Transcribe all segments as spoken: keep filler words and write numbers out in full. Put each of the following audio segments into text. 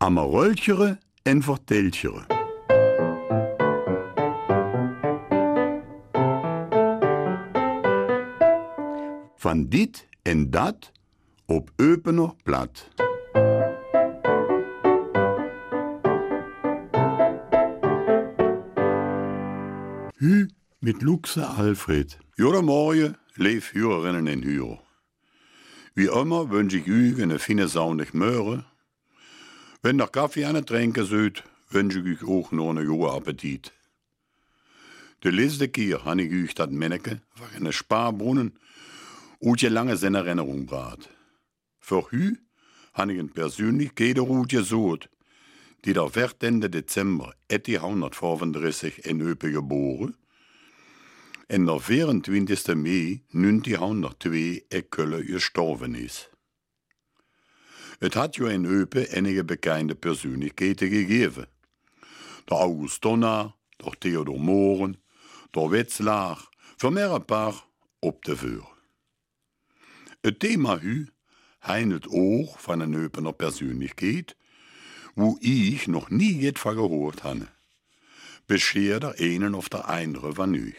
Amaroltjere en verteltjere. Van dit en dat op opener plat. Hu mit Luxe Alfred. Goedemorgen, lief Hörerinnen en Hörer. Wie immer wünsche ich euch eine fine saunig Möhre. Wenn ihr Kaffee an trinken sollt, wünsche ich euch auch noch einen guten Appetit. De letzte keer habe ich euch dat Männeke van een spaarbrunnen uit je lange zijn Erinnerung gebracht. Voor u habe ich een Persönlichkeit gesucht, die der veertiende Dezember achttienhonderdvijfendertig in Eupen geboren en der vierentwintigste Mai negentienhonderdtwee in Köln gestorben is. Het had jo in Eupen enige bekende Persönlichkeiten gegeben. Der August Donner, der Theodor Mohren, der Wetzlar, voor meer een paar op de veur. Het thema hu handelt ook van een Eupener Persönlichkeit, wo ich noch nie etwas gehört habe. Bescheer der einen of der andere van euch.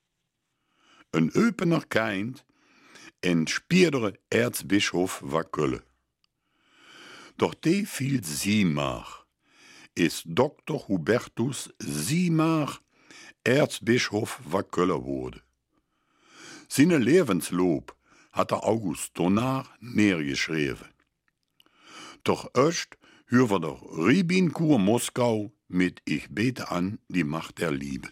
Een Eupener Kind en spierdere Erzbischof van Köln. Doch die viel Siemar ist Doktor Hubertus Siemar Erzbischof van Köln wurde. Seine Lebenslob hat der August Donner neergeschreven. Doch erst hören wir der Ribinkur Moskau mit Ich bete an die Macht der Liebe.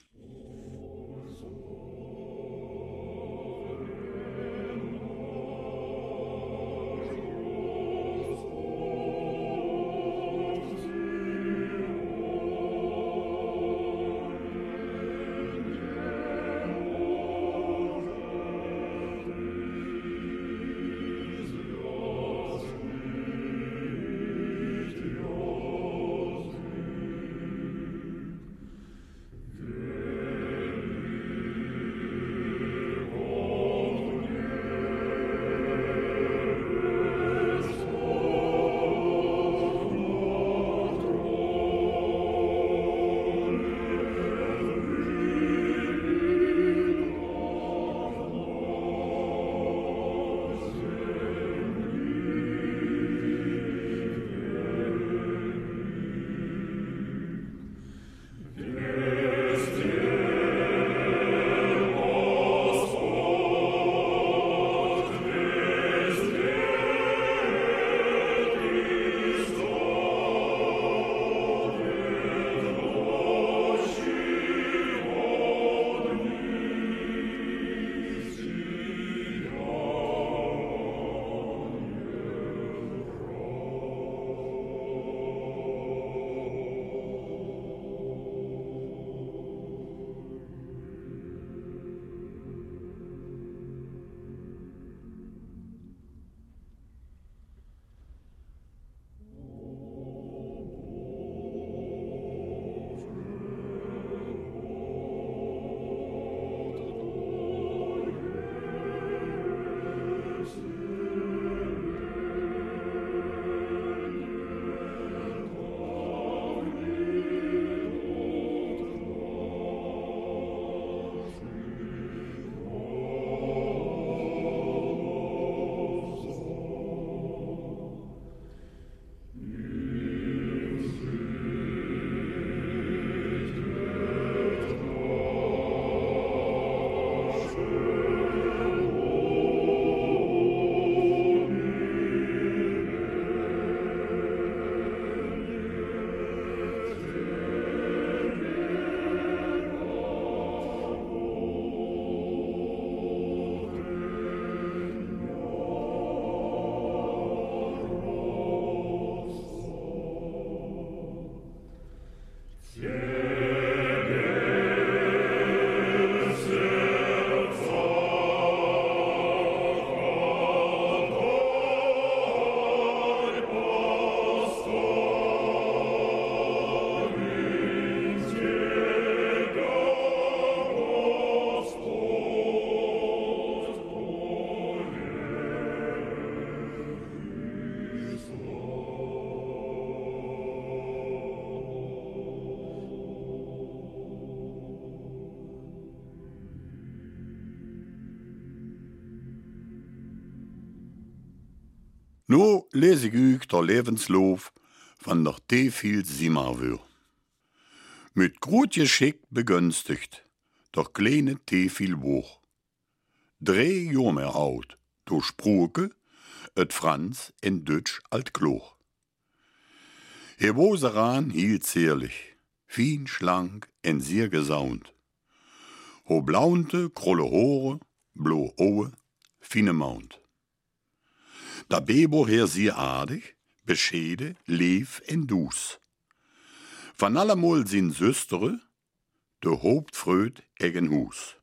Yeah. Nu lese ich euch der Lebenslauf von der Tefil Simmerwür. Mit gut Geschick begünstigt, der kleine Tefil woch. Drei Jahre mehr alt, durch Spruke, et Franz en Deutsch alt Kloch. Herr Woseran hielt zierlich, fin schlank en sehr gesaunt. Ho blaunte, krolle Hore, blo Ohe, fine Mount. Da Bebo her sehr aardig, beschede, lief en dus. Van allemol sin Süstere, de hoopt fröd egen Hus.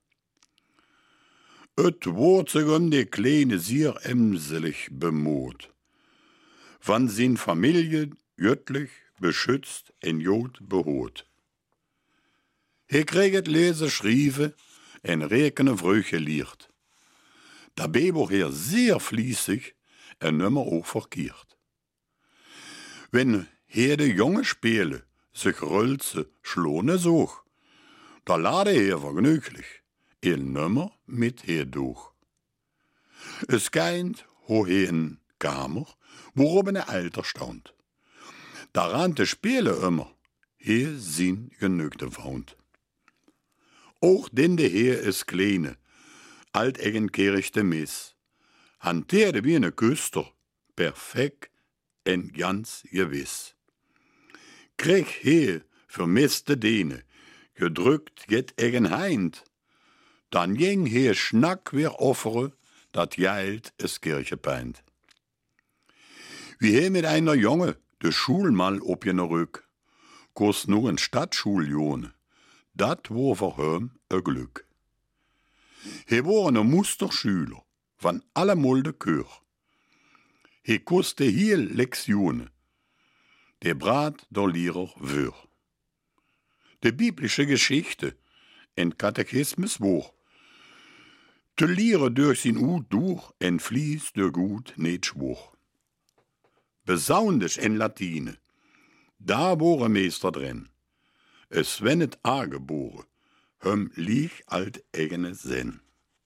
Et wordt sich um de kleine sehr emselig bemut. Van sin Familie göttlich beschützt en Jod behot. He kreget lese Schriefe en rekene Vrüche liert. Da Bebo her sehr fließig en nimmer auch verkehrt. Wenn her de junge Spiele sich rölze schlone such, da lade er vergnüglich, er nimmer mit her durch. Es geint ho he en Kamer, worum ein Alter stand. Da rannte Spiele immer, hier sin genügte wohnt. Auch denn de Heer is kleine, alt-eggenkerichte Miss, hanteerde wie ne Küster, perfekt en ganz gewiss. Krieg Heer vermisste Dene, gedrückt get egen Heind, dann jeng Heer Schnack wer offere, dat jeilt es Kirche peint. Wie he mit einer Junge de Schul mal op je rück, kost nur en Stadtschuljone, dat wo voor hem een Glück. He war een Musterschüler van alle Mulde Kör. He koste hier Lektionen, der Brat der Lehrer wür. De biblische Geschichte en Katechismus woch, te leren durch sin Ut durch en vlies de gut niet schwoch. Besaundisch en Latine, da war meester drin. Es wennet aangeboren, hem lieg alt eigene Sinn.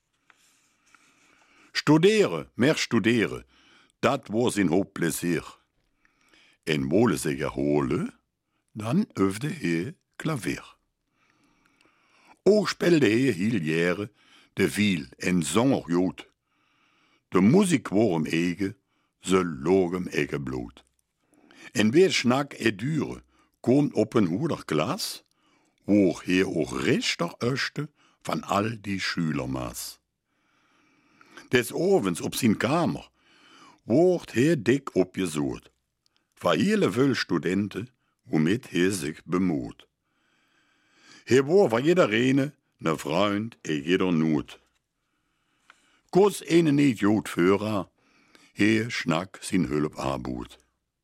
Studere, mehr studere, dat war sin hoop Pläsier. En mole sich erhole, dann öfte he Klavier. Auch spelde he heel jere, de viel en songer jod. De Musik war im Ege, se logem Ege bloot. En weer schnack e dure, komt op een hoeder Glas, wo he auch rechter öschte van all die Schülermaß. Des Ovens op sin Kamer wordt he dick opgesucht, va hele völ Studenten, womit he sich bemut. He war va jeder Rene, ne Freund, e jeder Nut. Kos ene niet jod Führer, he schnack sin Hülp abut.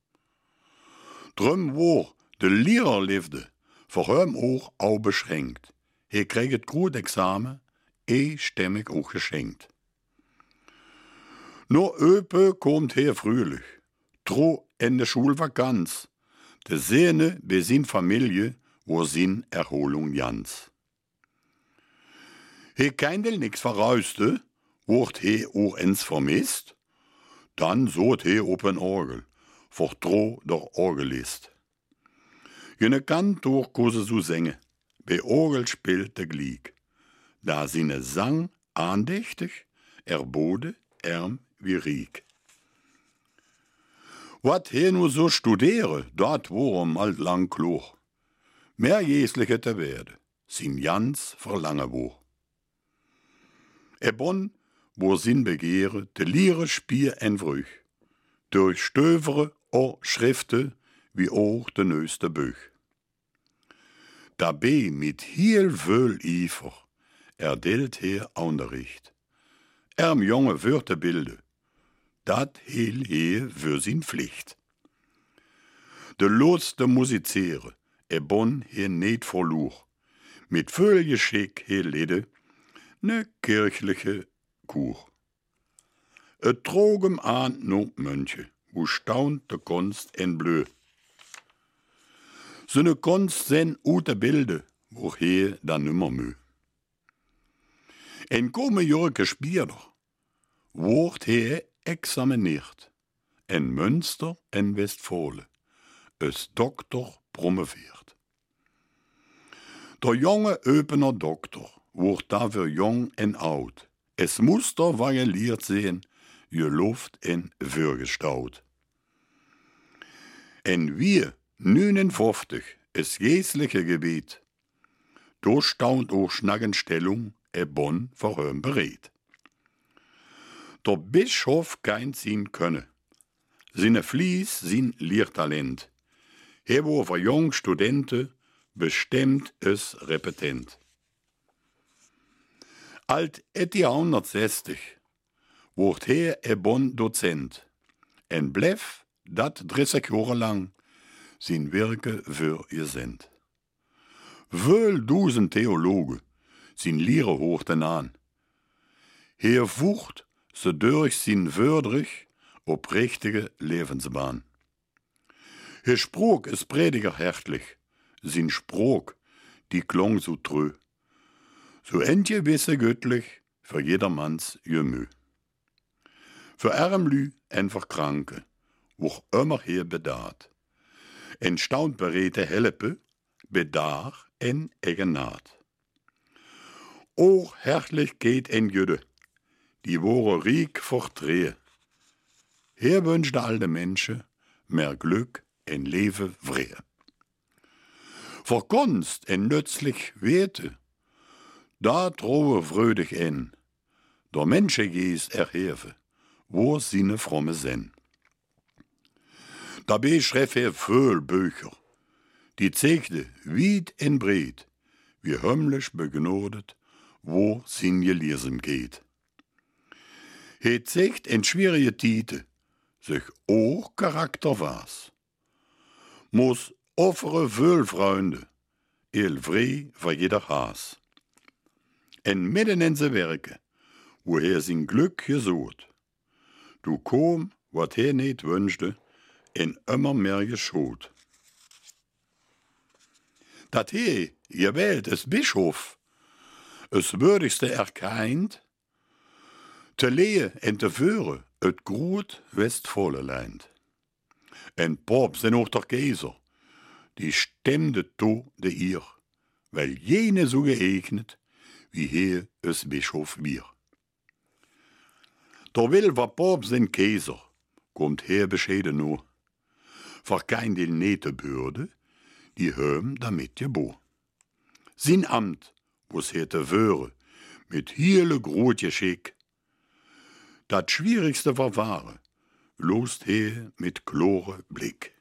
Drum war de Lehrerliefde voor hem ook al beschränkt. Hij kreeg het goed examen, e stemmig ook geschenkt. No öpe komt hij frühlich, tro in de Schulvakanz. De Sehne bij zijn Familie war sin Erholung jans. Hij keindel nix verruiste, wordt hij ook eens vermisst, dan zoot hij op een orgel, voor tro der Orgelist. Jene Kantor kose so sänge, bei Orgel spielt de Glieg. Da sine sang andächtig, erbode, erm wie riek. Wat he nur so studiere, dat worum alt lang kloch. Mehr jeslich hätte werde, sin jans verlange wo. Ebon, wo sin begehre, de liere Spier en Vrüch. Durch Stövere o Schrifte, wie auch de neueste Büch. Dabei mit heel völ Iver, erdeelt her Unterricht. Erm Junge Wörter bilde, dat heel he für sin Pflicht. De lotste musizere, e bon he net verluch, mit völ Geschick he lede, ne kirchliche Kur. Et trogem ahnt no Mönche, wo staunt de Kunst en blö. So ne Kunst sen ute Bilde, woher da nimmer mö. En komme Jörke Spierder, wordt he examiniert. en Münster en Westfalen, es Doktor promoveert. Der jonge Öpener Doktor wordt dafür jong en oud. Es Muster variiert sehen, je Luft en Würgestaut. En wir, neunundfünfzig, es jäsliche Gebiet, do staunt auch Schnaggenstellung e Bonn verhöm berät. Der Bischof kein sin könne, sine Flies, sin Lehrtalent, he wo für jung Studenten bestimmt es repetent. Alt ettiahundertzestig wordt he e Bonn Dozent, en blef dat dreißig Jahre lang sin Werke für ihr sind. Wöl dusen Theologe sin Lehre hochten an. He wucht se durch sin würdrig oprichtige Lebensbahn. He Spruch is prediger herzlich, sin Spruch, die klong so trö. So entje wisse göttlich für jedermanns Jemü. Für Ärmlü en für Kranke, woch immer hier bedaart. En staunt berete helpe, bedaar en egenaat. Och herzlich geht en Jüde, die wore riek fortrehe. Hier wünscht alle Menschen mehr Glück en Leve vrehe. Voor Kunst en nützlich Werte, da trohe fröhlich en, der Menschengeest erheve, wo sine fromme sen. Dabei schreef er veel Bücher, die zeigte weit en breed, wie himmlisch begnodet, wo sin gelesen geht. He zeigt en schwierige Tiete, sich auch Charakter was. Muss offere veel Freunde, il vrij voor jeder Haas. En midden in zijn werken, wo er zijn Glück gesucht, du kom, wat er niet wünschte, en immer mehr geschot. Dat he, gewählt es Bischof, es würdigste erkeint, te lehe en te führen, et groot Westfalen leint. En Pop zijn ook der Keizer, die stemde to de ihr, weil jene so geeignet, wie hier es Bischof wir. Der will war Pop sein Keizer, kommt her bescheiden nur, verkein die nete Bürde, die höm damit gebo. Sin Amt, wo's hätte wöre, mit hiele grot Schick, dat schwierigste verwahre, lost he mit klore Blick.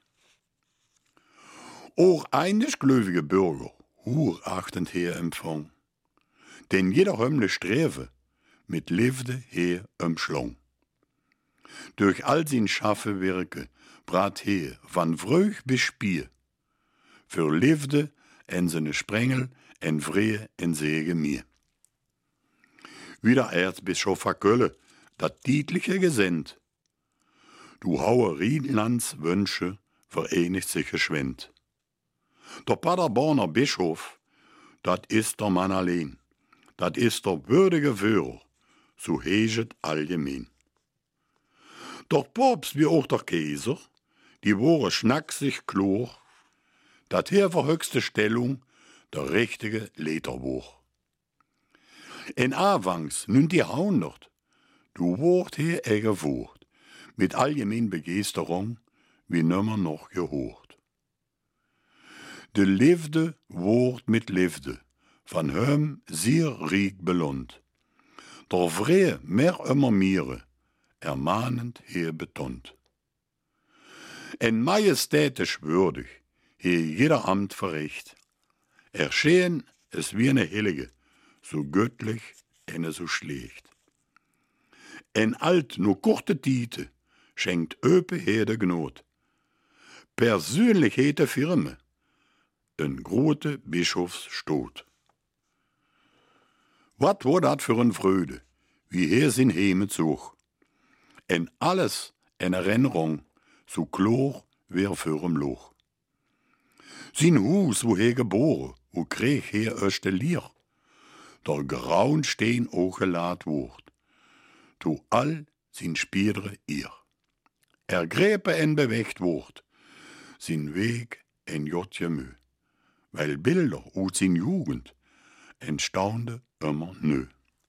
Auch einisch gläubige Bürger, hurachtend her empfang, denn jeder hömle Streve mit Liefde her umschlong. Durch all sin schaffe Werke brat he van Vröch bis Spier, für Liefde en seine Sprengel en Vrehe en Sege mir. Wieder Erzbischof Kölle, dat dietliche Gesent, du haue Riedlands Wünsche vereinigt sich geschwind. Der Paderborner Bischof, dat ist der Mann allein, dat ist der würdige Führer, so heget allgemein. Der Papst wie auch der Kaiser, die wore schnacksig klor, dat her für höchste Stellung der richtige Leterbuch. En avangs nun die Jahrhundert, du wort hier e gewohrt, mit allgemein Begeisterung, wie nimmer noch gehört. De Liefde wordt mit Liefde, van hem zeer riek belohnt. Der Vrehe mehr immer miere, ermahnend hier betont. En majestätisch würdig, hier jeder Amt verricht, erschien es wie eine Heilige, so göttlich en so schlecht. En alt nur kurze Tiete schenkt öpe Herde Gnot. Persönlichhete Firme, een grote Bischofsstoot. Wat war dat für een Freude, wie er sin Heme zog. En alles en Erinnerung, so klor wer fürem Loch. Sin Hus, wo er geboren, wo krieg er öste Lier, der graun Steen auch gelad wort, to all sin Spiedre ihr. ergrepen en bewegt wordt, zijn Weg en jotje Mühe. Weil Bilder uit zijn Jugend entstanden immer neu.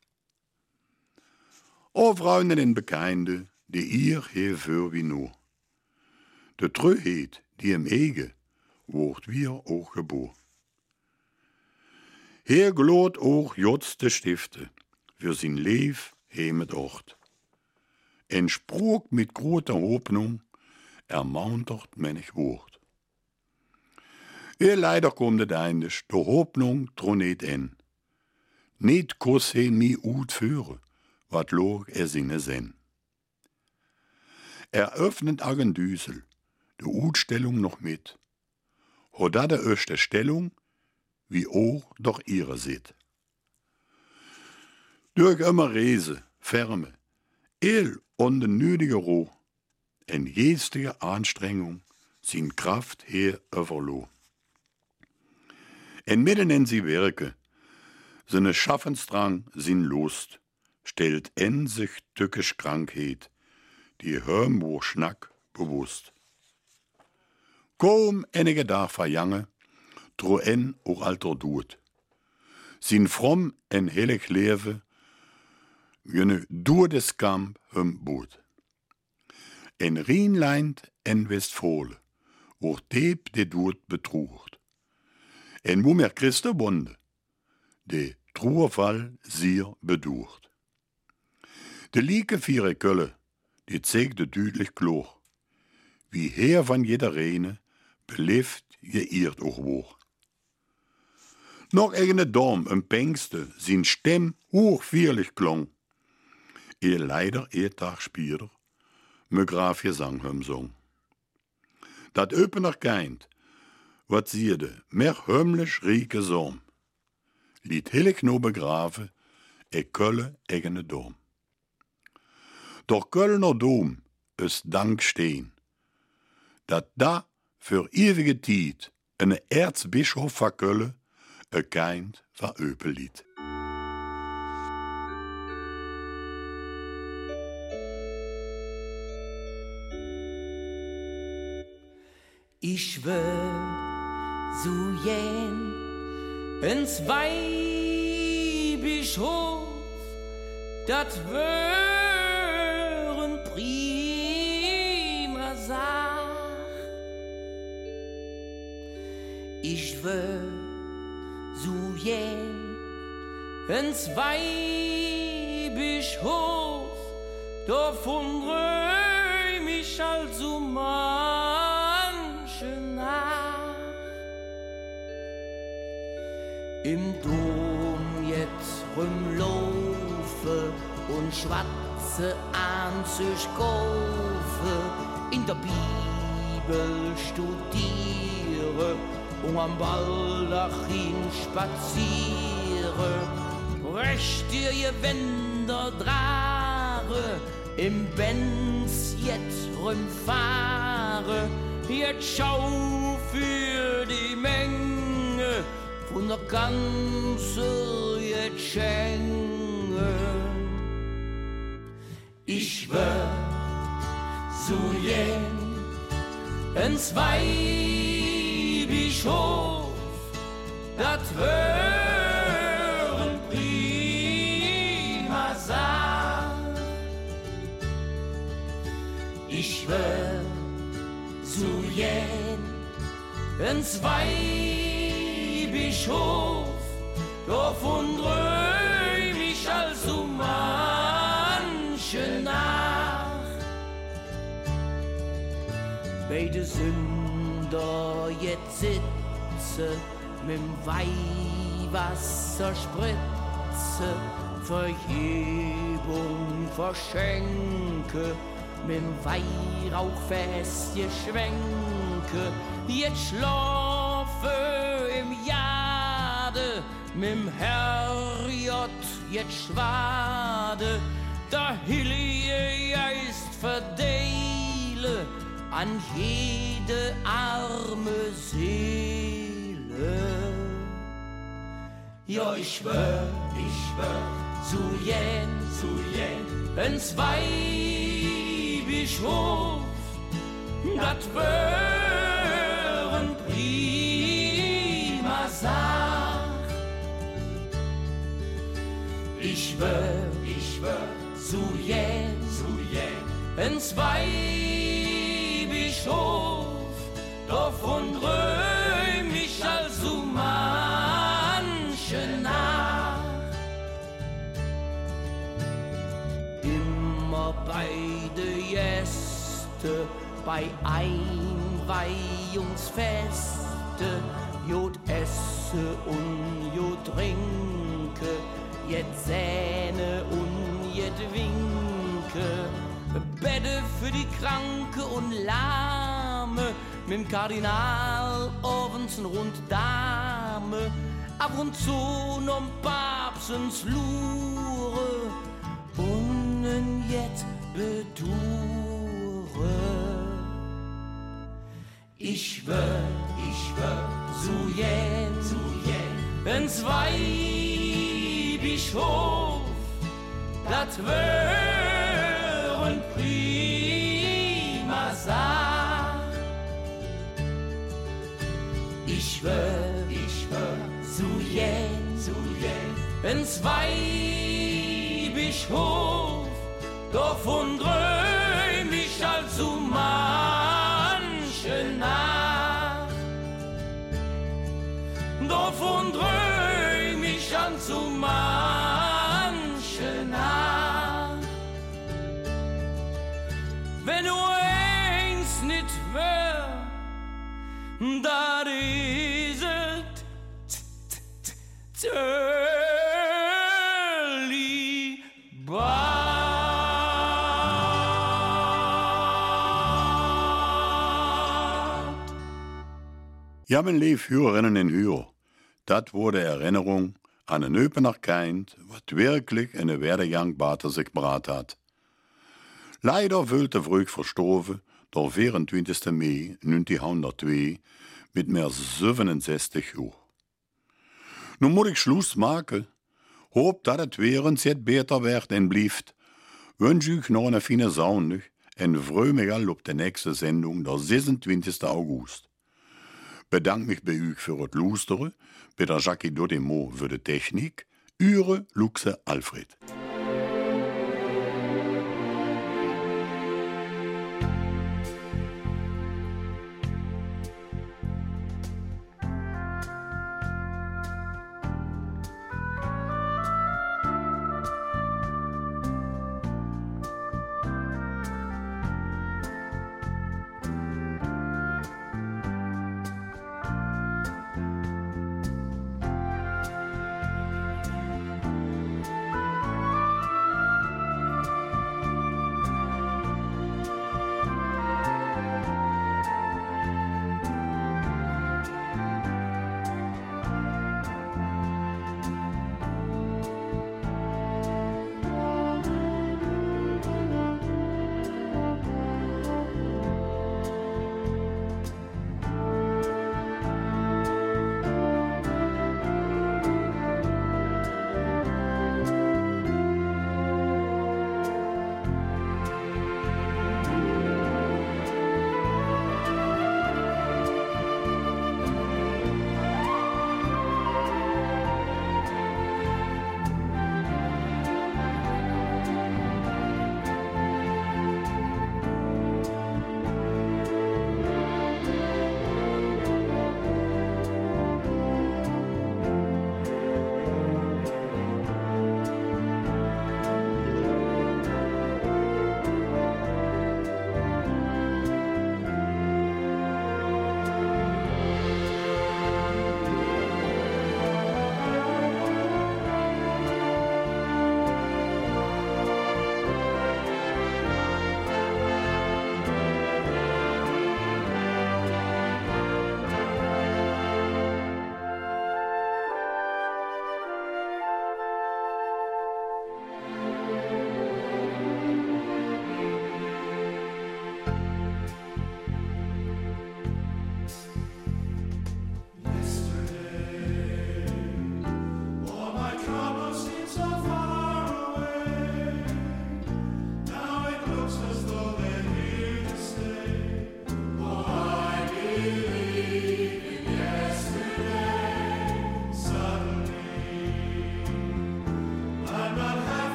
O Freunde en Bekende, die ihr hier für wie nur. De Treuheid die im Ege, wordt wir auch geboren. Hier gloot auch Jots de Stifte, für sein Leef hemet Ort. En sprok mit groter Hoffnung, ermuntert menig Wort. Ihr leider kommt het eindig, de Hoffnung tronet en. Niet kos he mi uitführen, wat loog er sinne sen. Eröffnet Agendüsel, de Utstellung noch mit. Hoda de öste Stellung, wie auch doch ihre seht. Durch immer Rese, Ferme, El und de nötige Ruhe, en geestige Anstrengung, sin Kraft her overlo. En midden in sie Werke, seine Schaffensdrang, sin Lust, stellt en sich tückisch Krankheit, die Hörmwohr Schnack bewusst. Kaum enige Dag verjange, tro en auch alter duet. Sin fromm en heilig Lewe, jene door des Kamp hem boet. En Rijnland en Westfale, auch deep de doet betrucht. En wo mer Christe bonde, de Trauerfall sier bedurcht. De lieke viere Kölle, die zeigde düdlich kloch, wie her van jeder Rene, beleeft je eert auch woch. Noch eigene Dorm im Pengste, sin Stem hochvierlich klong, ehe leider ehe Tag spierer, me Graf Gesang hem song. Dat öpener keint, wat sierde, mer hömlich rieke Sorm, liet hillig no begraven, e Kölle eigene Dom. Doch Kölner Dom is dank steen, dat da für ewige Tiet een Erzbischof van Kölle e kind van Öpel liet. Ich schwör, so jen, ins Weihbischof, dat wären prima Sach. Ich schwör, so jen, ins Weihbischof, davon röhm ich also manche Nacht. Im Dom jetzt rumlaufe und schwatze an sich kaufe, in der Bibel studiere und am Baldachin spaziere, brech dir je Wender Drare, im Benz jetzt rumfahre, jetzt schau für die Menge von der ganzen jetzt Schenge. Ich schwör, so jen, ins Weihbischof, dat wären prima Sach. Ich schwör, so jen, ins Weihbischof, davon träum ich also manche Nacht. Beide Sünder jetzt sitze, mit'm Weihwasser spritze, Vergebung verschenke, mit'm Weihrauchfest geschwenke, jetzt schlafe im Jade, mit'm Herrjott jetzt schwade, da Hilje Geist verdeile an jede arme Seele. Ja, ich schwör, ich schwör, zu jen, zu jen, ins Weihbischof, dat wären prima Sach. Ich wär, ich wär, zu jen, zu jen, ins Weihbischof, davon träum ich also manche Nacht. Immer bei de Gäste, bei Einweihungsfeste, jod esse und jod trinke, jet Sähne und jet Winke, Bette für die Kranke und Lahme, mit'm Kardinal abends rund Dame, ab und zu noch Papstens Lure und ein Jet bedure. Ich wär, ich wär, zu jen, zu jen, ins Weihbischof, dat wären prima Sach. Ich wär, ich wär, zu jen, zu jen, ins Weihbischof, davon träum ich also manche Nacht. Davon träum ich also manche Nacht. Wenn du eins nicht wär, da is it Zölibat. Ja, mein lief Hörerinnen en Hör, dat wurde Erinnerung an een Öpener Kind, wat wirklich in de Werdegang bater sich brat hat. Leider wölte früh verstorven, der vierentwintigste Mai neunzehnhundertzwei, mit mehr siebenundsechzig Jahren. Nun muss ich Schluss machen. Hoop dat het weer eens het beter werd en blijft. Wünsch ich noch eine fine Sonntag en freue mich all op de nächste Sendung, der zesentwintigste August. Bedank mich bei euch für das Lusteren, bei der Jackie Dodemo für die Technik, Eure Luxe Alfred.